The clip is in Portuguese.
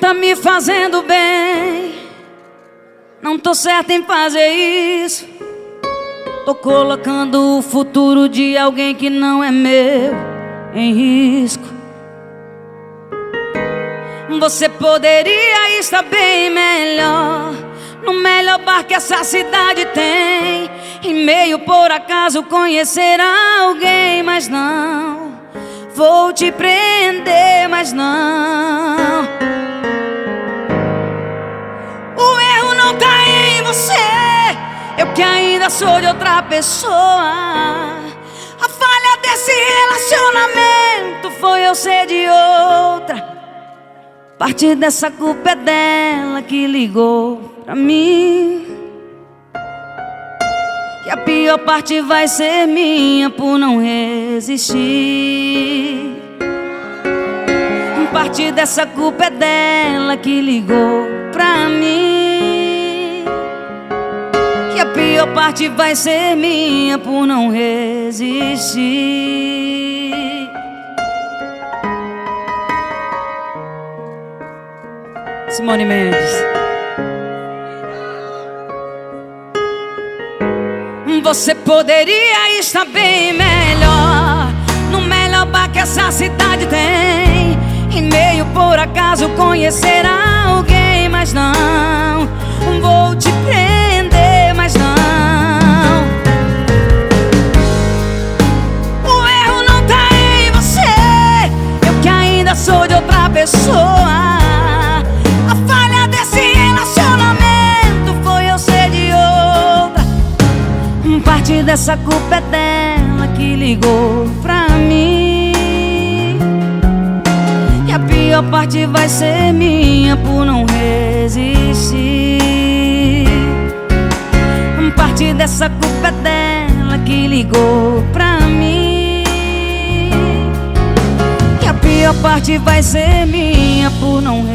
tá me fazendo bem. Não tô certa em fazer isso. Tô colocando o futuro de alguém que não é meu em risco. Você poderia estar bem melhor, no melhor bar que essa cidade tem, e meio por acaso conhecer alguém. Mas não, vou te prender, mas não. O erro não tá em você, eu que ainda sou de outra pessoa. A falha desse relacionamento foi eu ser de outra. Parte dessa culpa é dela que ligou pra mim, e a pior parte vai ser minha por não resistir. Parte dessa culpa é dela que ligou pra mim, e a pior parte vai ser minha por não resistir. Simone Mendes. Você poderia estar bem melhor, no melhor bar que essa cidade tem, e meio por acaso conhecer alguém. Mas não, vou te prender, mas não. O erro não tá em você, eu que ainda sou de outra pessoa. A falha desse relacionamento foi eu ser de outra. Parte dessa culpa é dela que ligou pra mim, e a pior parte vai ser minha por não resistir. Parte dessa culpa é dela que ligou pra mim, e a pior parte vai ser minha por não